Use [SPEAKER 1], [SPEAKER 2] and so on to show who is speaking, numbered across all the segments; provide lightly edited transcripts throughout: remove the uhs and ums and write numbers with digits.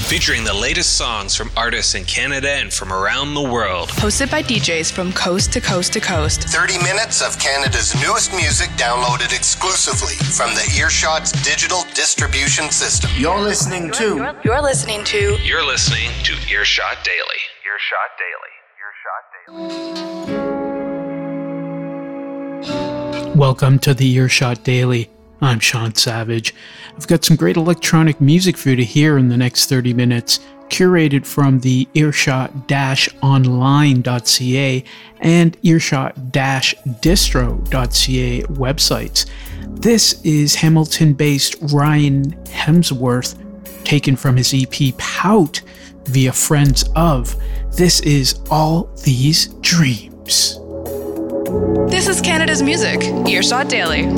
[SPEAKER 1] featuring the latest songs from artists in Canada and from around the world.
[SPEAKER 2] Hosted by DJs from coast to coast to coast.
[SPEAKER 3] 30 minutes of Canada's newest music downloaded exclusively from the Earshot's digital distribution system.
[SPEAKER 4] You're listening to
[SPEAKER 1] Earshot Daily.
[SPEAKER 5] Welcome to the Earshot Daily. I'm Sean Savage. I've got some great electronic music for you to hear in the next 30 minutes, curated from the earshot-online.ca and earshot-distro.ca websites. This is Hamilton-based Ryan Hemsworth, taken from his EP Pout via Friends Of. This is All These Dreams.
[SPEAKER 2] This is Canada's music, Earshot Daily.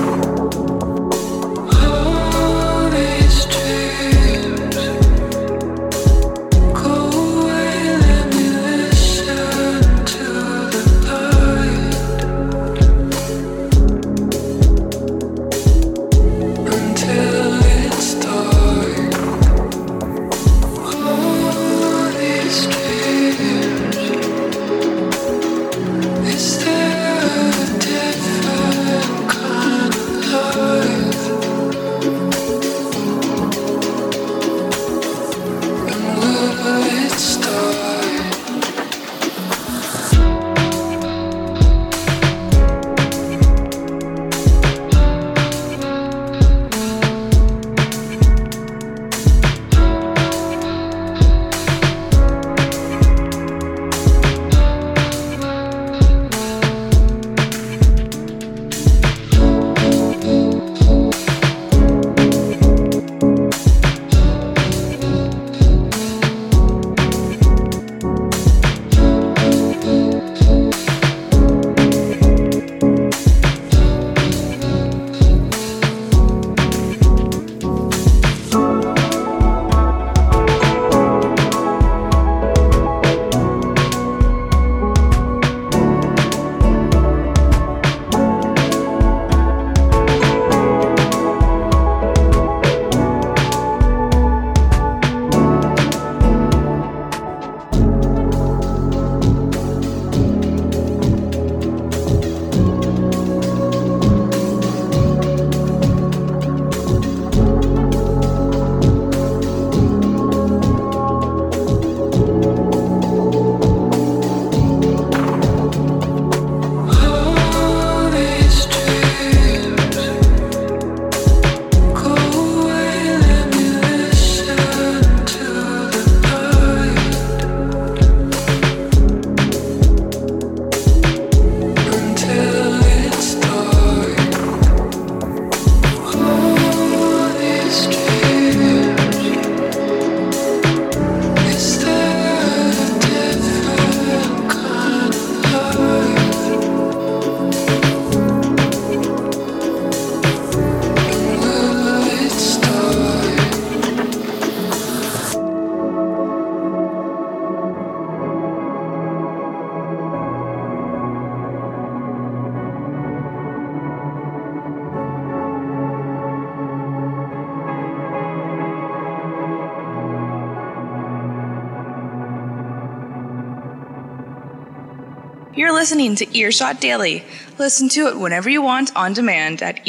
[SPEAKER 2] You're listening to Earshot Daily. Listen to it whenever you want on demand at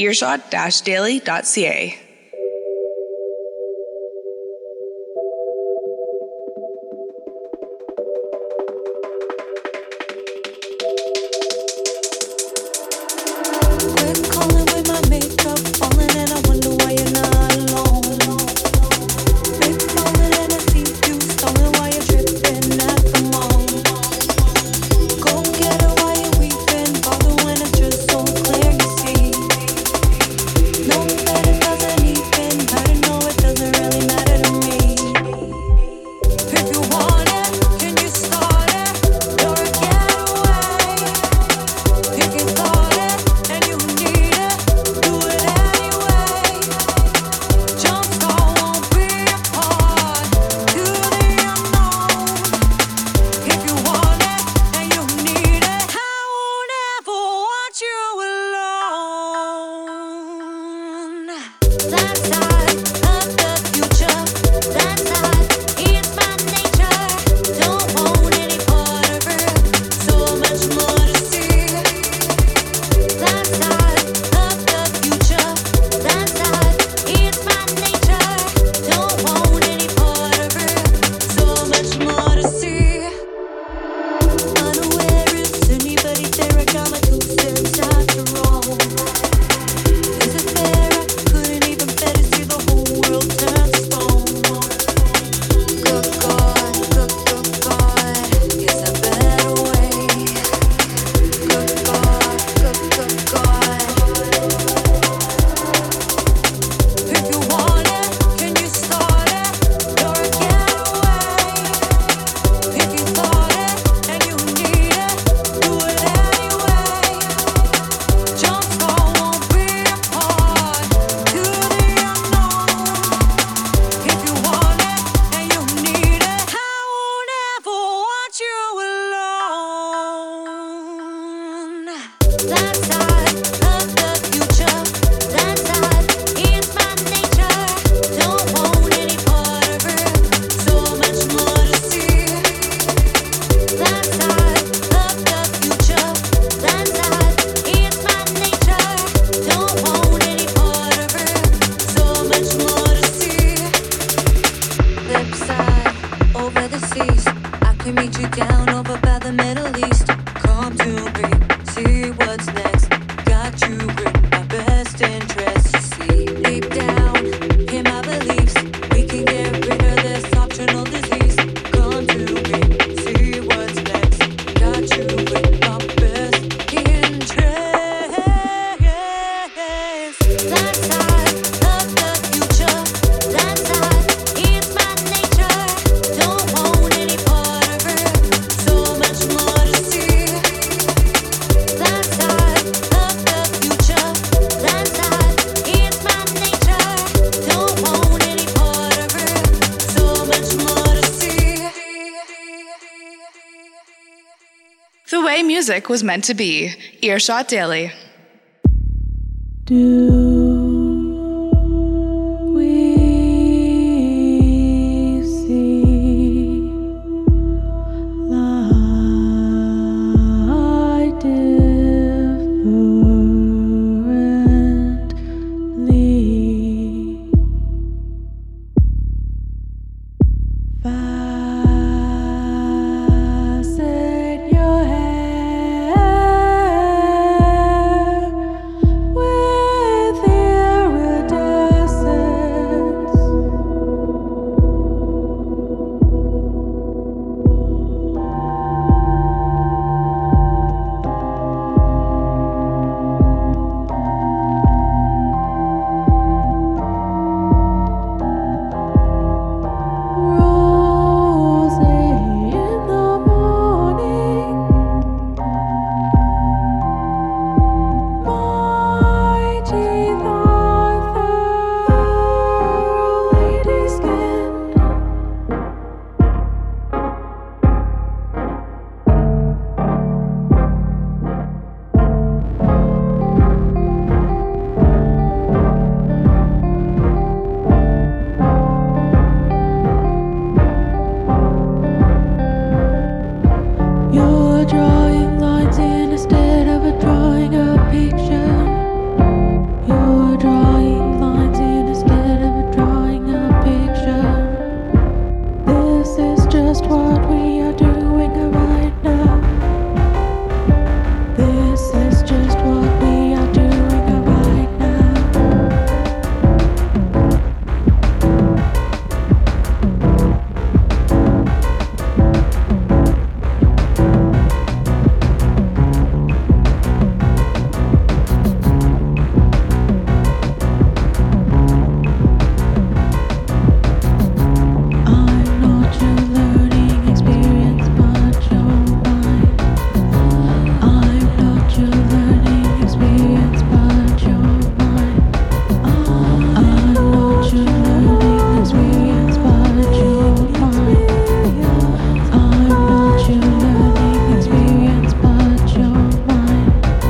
[SPEAKER 2] earshot-daily.ca.
[SPEAKER 6] Doesn't
[SPEAKER 4] cease. I can meet you down over by the Middle East. Come to me, see what's next. Got you in my best interest. You see, deep down in my beliefs, we can get rid of this optional disease. Come to me, see what's next. Got you in my best interest. That side of the future, that side is my nature. Don't want any part of it, so much more to see. That side of the future, that side is my nature. Don't want any part of it, so much more to see.
[SPEAKER 2] The way music was meant to be. Earshot Daily.
[SPEAKER 4] Do we see light differently? Fasten your hair with iridescence. Rose in the morning, mighty thy fair lady skin. You're drawing lines instead of drawing a picture. You're drawing lines instead of drawing a picture. This is just what we are doing right now. This is just what we are doing right now. I'm not your learning experience, but your mind. I'm not your learning experience, but your mind. I'm not your learning experience, but your mind. I'm not your learning experience, but your mind.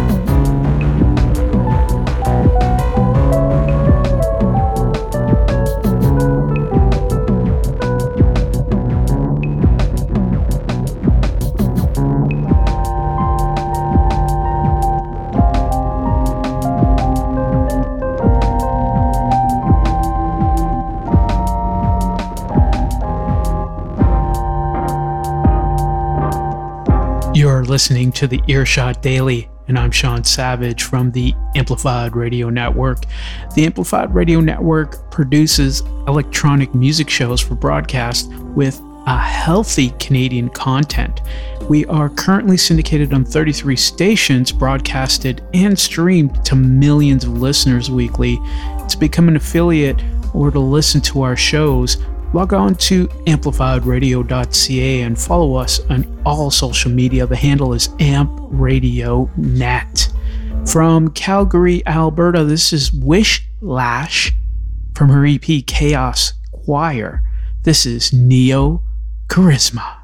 [SPEAKER 5] You're listening to the Earshot Daily, and I'm Sean Savage from the Amplified Radio Network. The Amplified Radio Network produces electronic music shows for broadcast with a healthy Canadian content. We are currently syndicated on 33 stations, broadcasted and streamed to millions of listeners weekly. To become an affiliate or to listen to our shows, log on to amplifiedradio.ca and follow us on all social media. The handle is AmpRadioNet. From Calgary, Alberta, this is Wish Lash from her EP Chaos Choir. This is Neo Charisma.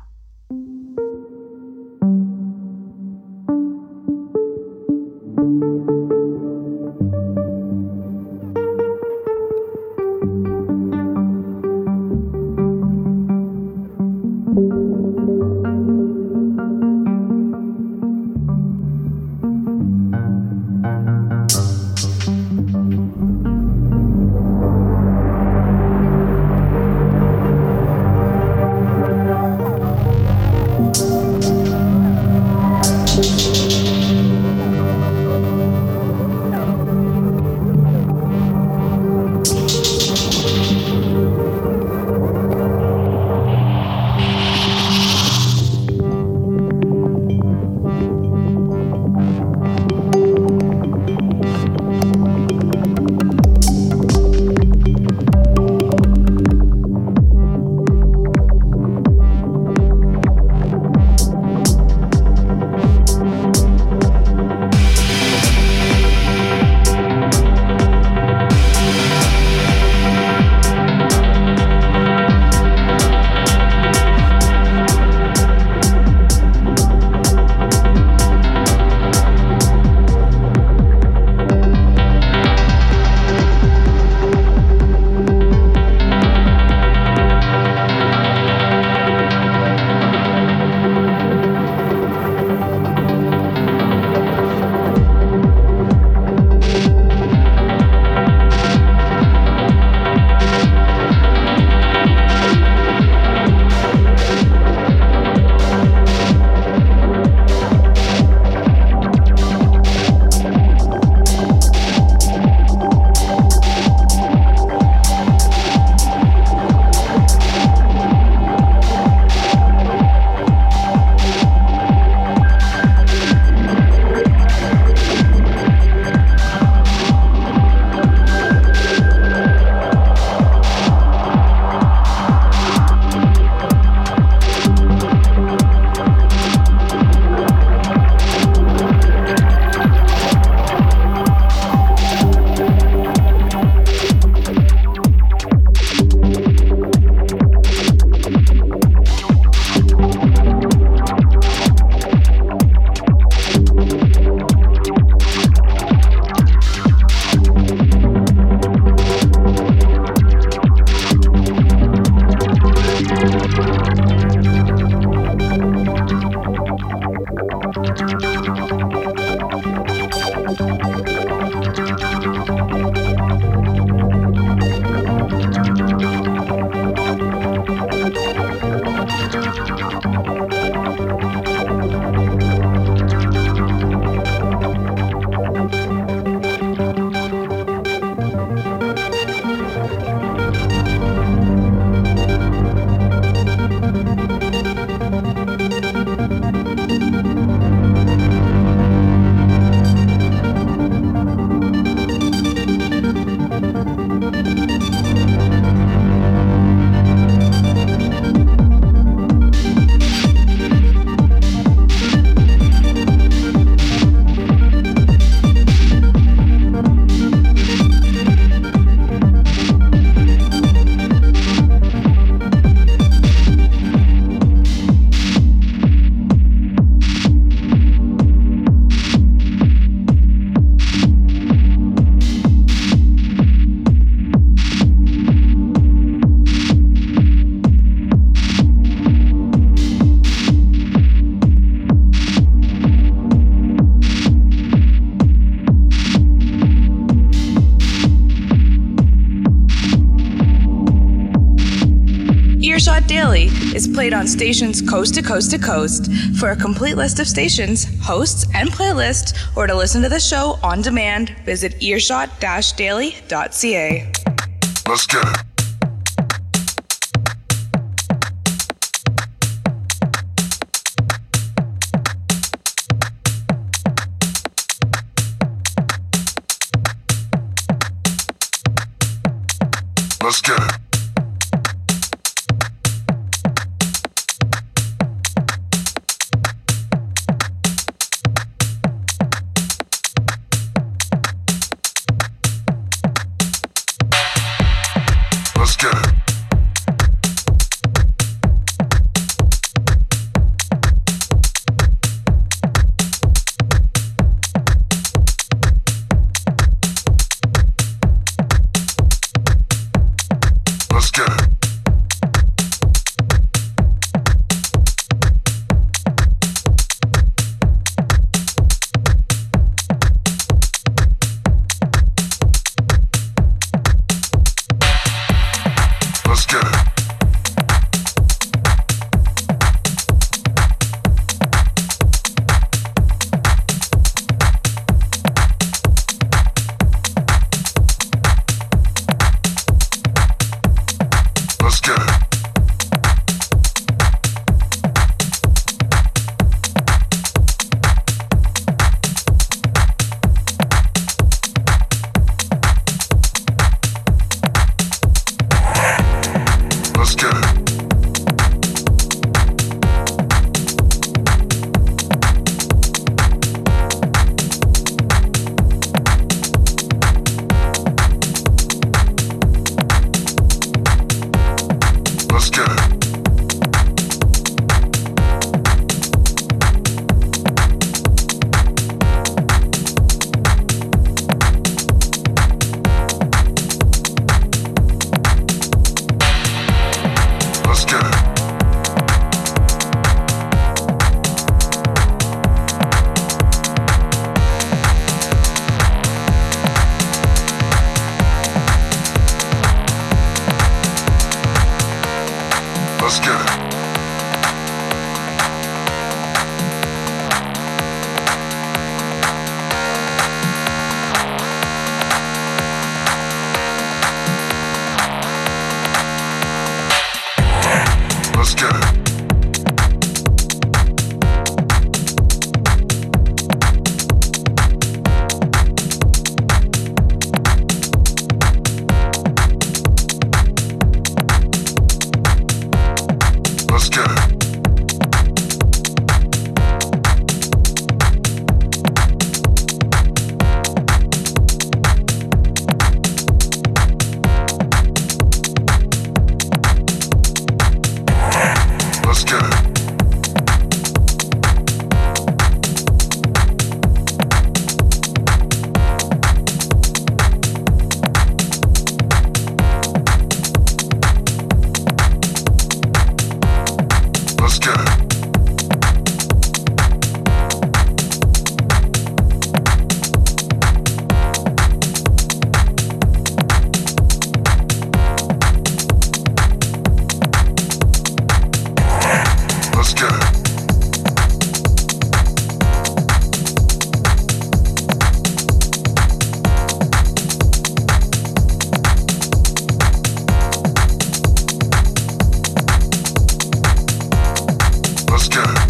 [SPEAKER 2] Earshot Daily is played on stations coast to coast to coast. For a complete list of stations, hosts, and playlists, or to listen to the show on demand, visit earshot-daily.ca.
[SPEAKER 6] Let's get it. Let's get it. Let's get it. Let's get it. Let's get it. Let's get it. Let's get it. Let's get it. Let's get it. Let's get it. Let's get it. Let's get it. Let's get it. Let's get it. Let's get it. Let's get it.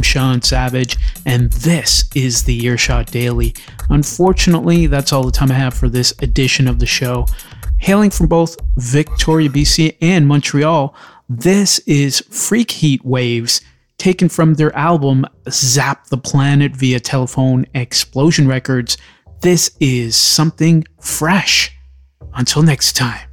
[SPEAKER 5] I'm Sean Savage, and this is the Earshot Daily. Unfortunately, that's all the time I have for this edition of the show. Hailing from both Victoria, BC and Montreal, this is Freak Heat Waves, taken from their album Zap the Planet via Telephone Explosion Records. This is something fresh. Until next time.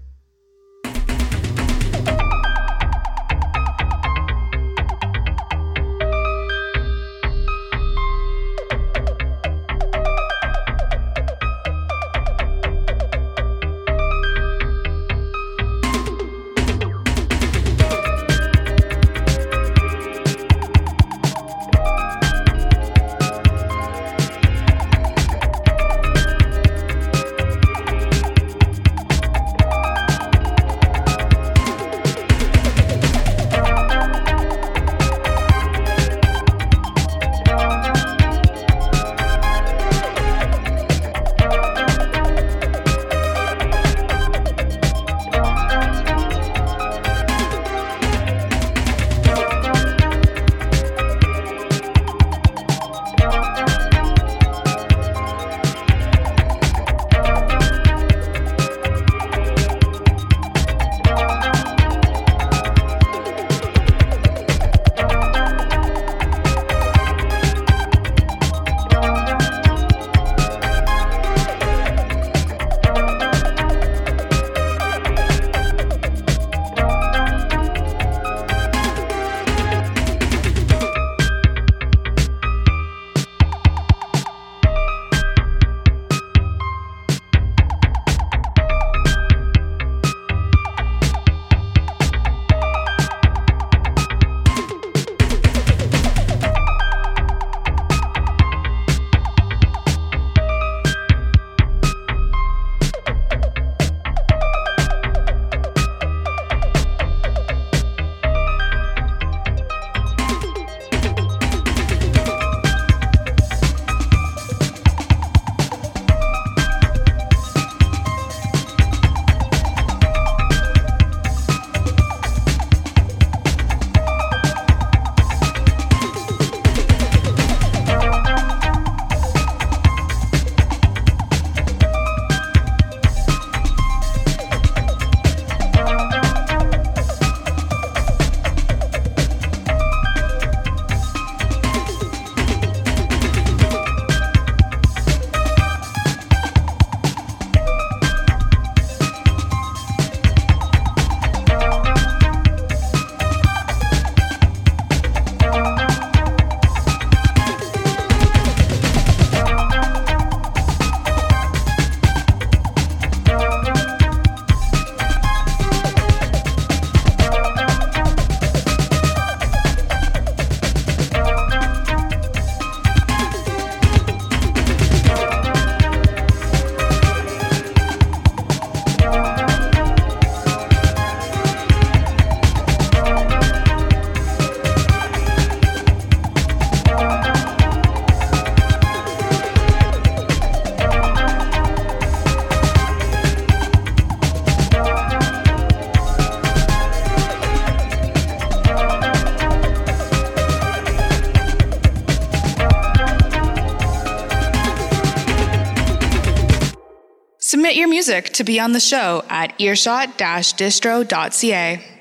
[SPEAKER 2] Submit your music to be on the show at earshot-distro.ca.